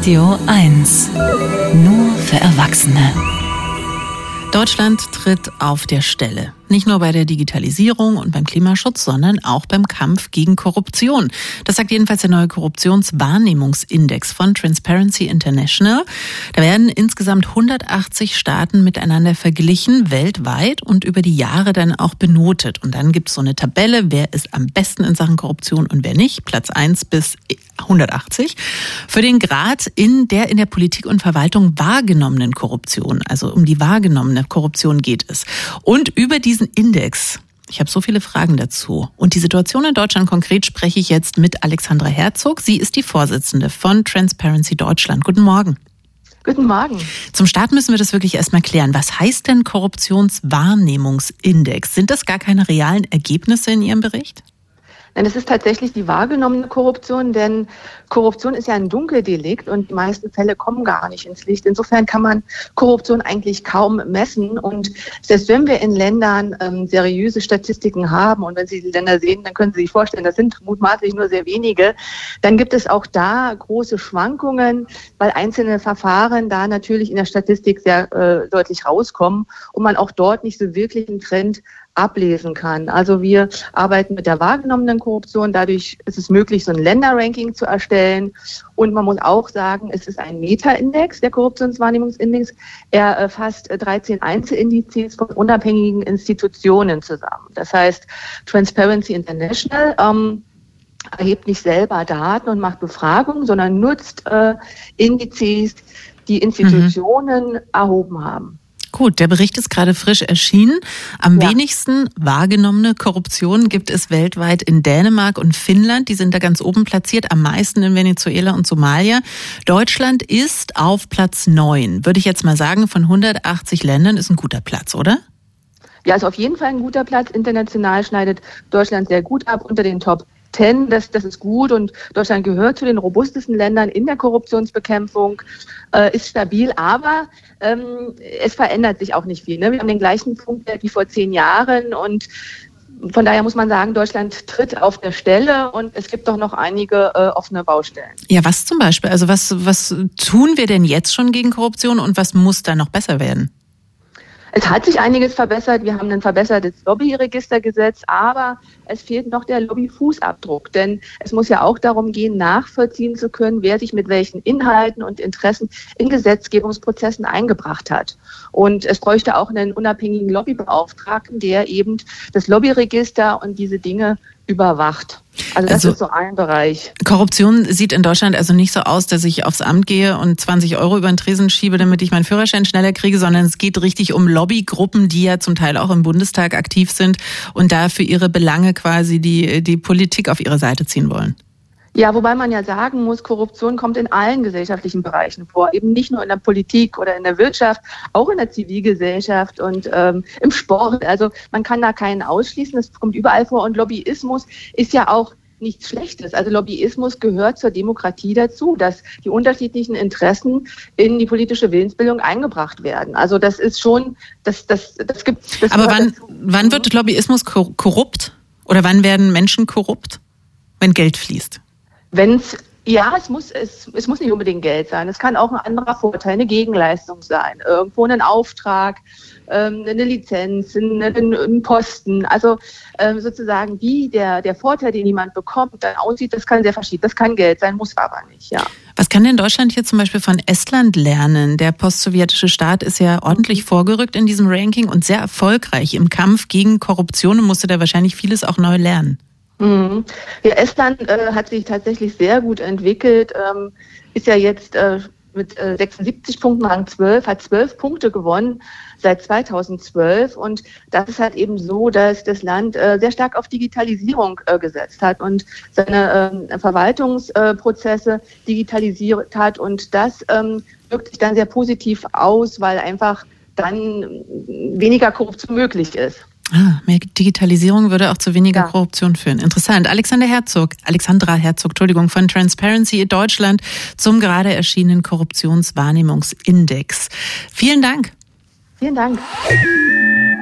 Radio 1. Nur für Erwachsene. Deutschland tritt auf der Stelle. Nicht nur bei der Digitalisierung und beim Klimaschutz, sondern auch beim Kampf gegen Korruption. Das sagt jedenfalls der neue Korruptionswahrnehmungsindex von Transparency International. Da werden insgesamt 180 Staaten miteinander verglichen, weltweit, und über die Jahre dann auch benotet. Und dann gibt es so eine Tabelle, wer ist am besten in Sachen Korruption und wer nicht. Platz 1 bis 180. Für den Grad in der Politik und Verwaltung wahrgenommenen Korruption, also um die wahrgenommene Korruption geht es. Und über diesen Index, ich habe so viele Fragen dazu. Und die Situation in Deutschland konkret spreche ich jetzt mit Alexandra Herzog. Sie ist die Vorsitzende von Transparency Deutschland. Guten Morgen. Guten Morgen. Zum Start müssen wir das wirklich erstmal klären. Was heißt denn Korruptionswahrnehmungsindex? Sind das gar keine realen Ergebnisse in Ihrem Bericht? Nein, es ist tatsächlich die wahrgenommene Korruption, denn Korruption ist ja ein Dunkeldelikt und die meisten Fälle kommen gar nicht ins Licht. Insofern kann man Korruption eigentlich kaum messen. Und selbst wenn wir in Ländern seriöse Statistiken haben und wenn Sie die Länder sehen, dann können Sie sich vorstellen, das sind mutmaßlich nur sehr wenige, dann gibt es auch da große Schwankungen, weil einzelne Verfahren da natürlich in der Statistik sehr deutlich rauskommen und man auch dort nicht so wirklich einen Trend ablesen kann. Also wir arbeiten mit der wahrgenommenen Korruption. Dadurch ist es möglich, so ein Länderranking zu erstellen. Und man muss auch sagen, es ist ein Meta-Index, der Korruptionswahrnehmungsindex. Er fasst 13 Einzelindizes von unabhängigen Institutionen zusammen. Das heißt, Transparency International erhebt nicht selber Daten und macht Befragungen, sondern nutzt Indizes, die Institutionen erhoben haben. Gut, der Bericht ist gerade frisch erschienen. Am wenigsten wahrgenommene Korruption gibt es weltweit in Dänemark und Finnland. Die sind da ganz oben platziert, am meisten in Venezuela und Somalia. Deutschland ist auf Platz 9. Würde ich jetzt mal sagen, von 180 Ländern ist ein guter Platz, oder? Ja, ist auf jeden Fall ein guter Platz. International schneidet Deutschland sehr gut ab unter den Top 10. Das ist gut und Deutschland gehört zu den robustesten Ländern in der Korruptionsbekämpfung, ist stabil, aber es verändert sich auch nicht viel. Ne? Wir haben den gleichen Punkt wie vor 10 Jahren und von daher muss man sagen, Deutschland tritt auf der Stelle und es gibt doch noch einige offene Baustellen. Ja, was zum Beispiel? Also was tun wir denn jetzt schon gegen Korruption und was muss da noch besser werden? Es hat sich einiges verbessert. Wir haben ein verbessertes Lobbyregistergesetz, aber es fehlt noch der Lobbyfußabdruck. Denn es muss ja auch darum gehen, nachvollziehen zu können, wer sich mit welchen Inhalten und Interessen in Gesetzgebungsprozessen eingebracht hat. Und es bräuchte auch einen unabhängigen Lobbybeauftragten, der eben das Lobbyregister und diese Dinge überwacht. Also das ist so ein Bereich. Korruption sieht in Deutschland also nicht so aus, dass ich aufs Amt gehe und 20 € über den Tresen schiebe, damit ich meinen Führerschein schneller kriege, sondern es geht richtig um Lobbygruppen, die ja zum Teil auch im Bundestag aktiv sind und da für ihre Belange quasi die Politik auf ihre Seite ziehen wollen. Ja, wobei man ja sagen muss, Korruption kommt in allen gesellschaftlichen Bereichen vor, eben nicht nur in der Politik oder in der Wirtschaft, auch in der Zivilgesellschaft und im Sport. Also man kann da keinen ausschließen, das kommt überall vor und Lobbyismus ist ja auch nichts Schlechtes. Also Lobbyismus gehört zur Demokratie dazu, dass die unterschiedlichen Interessen in die politische Willensbildung eingebracht werden. Also das ist schon, das gibt's. Das aber wann wird Lobbyismus korrupt? Oder wann werden Menschen korrupt? Wenn Geld fließt? Es muss nicht unbedingt Geld sein. Es kann auch ein anderer Vorteil, eine Gegenleistung sein. Irgendwo ein Auftrag, eine Lizenz, ein Posten. Also sozusagen wie der Vorteil, den jemand bekommt, dann aussieht, das kann sehr verschieden. Das kann Geld sein, muss aber nicht, ja. Was kann denn Deutschland hier zum Beispiel von Estland lernen? Der postsowjetische Staat ist ja ordentlich vorgerückt in diesem Ranking und sehr erfolgreich im Kampf gegen Korruption und musste da wahrscheinlich vieles auch neu lernen. Ja, Estland hat sich tatsächlich sehr gut entwickelt, ist ja jetzt mit 76 Punkten Rang 12, hat 12 Punkte gewonnen seit 2012 und das ist halt eben so, dass das Land sehr stark auf Digitalisierung gesetzt hat und seine Verwaltungsprozesse digitalisiert hat und das wirkt sich dann sehr positiv aus, weil einfach dann weniger Korruption möglich ist. Mehr Digitalisierung würde auch zu weniger Korruption führen. Interessant. Alexandra Herzog, von Transparency Deutschland zum gerade erschienenen Korruptionswahrnehmungsindex. Vielen Dank. Vielen Dank.